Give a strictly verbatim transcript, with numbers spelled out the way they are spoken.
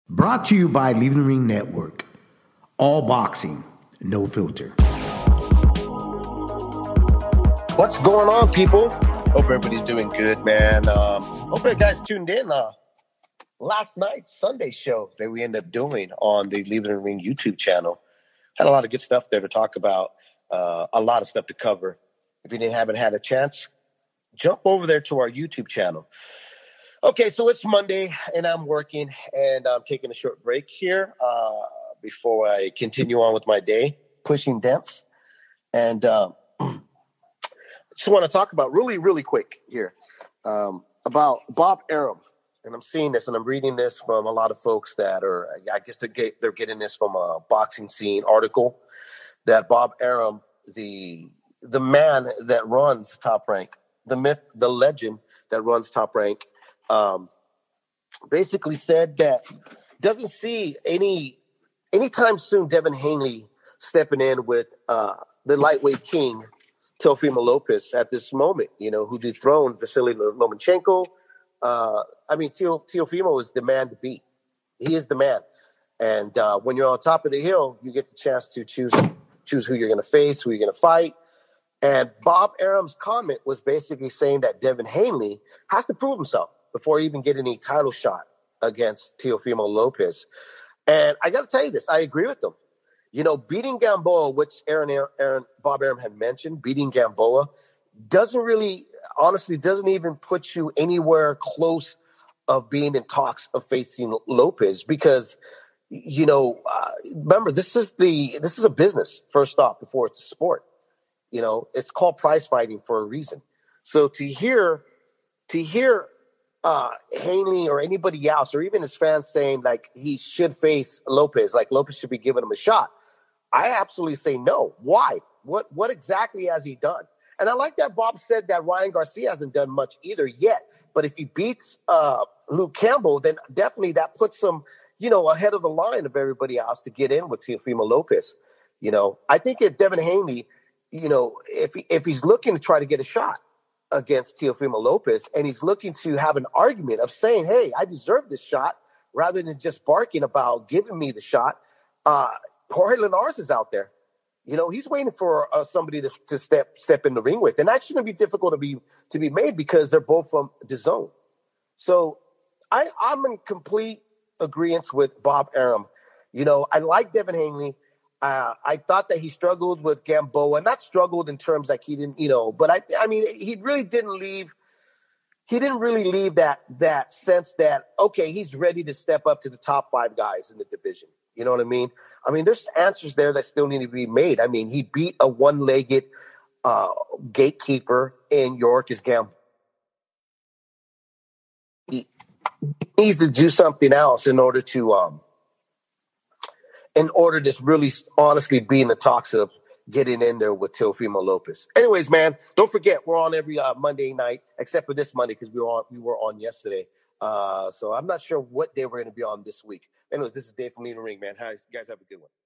Brought to you by Leaving the Ring Network. All boxing, no filter. What's going on, people? Hope everybody's doing good, man. Um, hope you guys tuned in. Uh, last night's Sunday show that we ended up doing on the Leaving the Ring YouTube channel had a lot of good stuff there to talk about. Uh, a lot of stuff to cover. If you didn't haven't had a chance, jump over there to our YouTube channel. Okay, so it's Monday, and I'm working, and I'm taking a short break here uh, before I continue on with my day, pushing dents. And um, just want to talk about really, really quick here um, about Bob Arum. And I'm seeing this, and I'm reading this from a lot of folks that are, I guess they're, get, they're getting this from a Boxing Scene article, that Bob Arum, the the man that runs Top Rank, the myth, the legend that runs Top Rank, Um, basically said that doesn't see any anytime soon Devin Haney stepping in with uh, the lightweight king Teofimo Lopez at this moment. You know, who dethroned Vasily Lomachenko. Uh, I mean, Teo, Teofimo is the man to beat. He is the man, and uh, when you're on top of the hill, you get the chance to choose choose who you're going to face, who you're going to fight. And Bob Arum's comment was basically saying that Devin Haney has to prove himself before even getting any title shot against Teofimo Lopez. And I got to tell you this, I agree with them. You know, beating Gamboa, which Aaron, Aaron, Bob Arum had mentioned, beating Gamboa doesn't really, honestly, doesn't even put you anywhere close of being in talks of facing Lopez because, you know, uh, remember, this is the this is a business, first off, before it's a sport. You know, it's called prize fighting for a reason. So to hear, to hear, uh, Haney or anybody else, or even his fans saying like he should face Lopez, like Lopez should be giving him a shot, I absolutely say no. Why? What what exactly has he done? And I like that Bob said that Ryan Garcia hasn't done much either yet. But if he beats uh, Luke Campbell, then definitely that puts him, you know, ahead of the line of everybody else to get in with Teofimo Lopez. You know, I think if Devin Haney, you know, if he, if he's looking to try to get a shot against Teofimo Lopez, and he's looking to have an argument of saying, hey, I deserve this shot, rather than just barking about giving me the shot, uh, Jorge Linares is out there. You know, he's waiting for uh, somebody to, to step step in the ring with. And that shouldn't be difficult to be to be made because they're both from D A Z N. So I, I'm in complete agreement with Bob Arum. You know, I like Devin Haney. Uh, I thought that he struggled with Gamboa, not struggled in terms like he didn't, you know, but I, I mean, he really didn't leave. He didn't really leave that that sense that, okay, he's ready to step up to the top five guys in the division. You know what I mean? I mean, there's answers there that still need to be made. I mean, he beat a one-legged uh, gatekeeper in York as Gamboa. He needs to do something else in order to, um, in order to really honestly be in the talks of getting in there with Teofimo Lopez. Anyways, man, don't forget, we're on every uh, Monday night, except for this Monday because we were on we were on yesterday. Uh, so I'm not sure what day we're going to be on this week. Anyways, this is Dave from Leaving the Ring, man. Hi, you guys have a good one.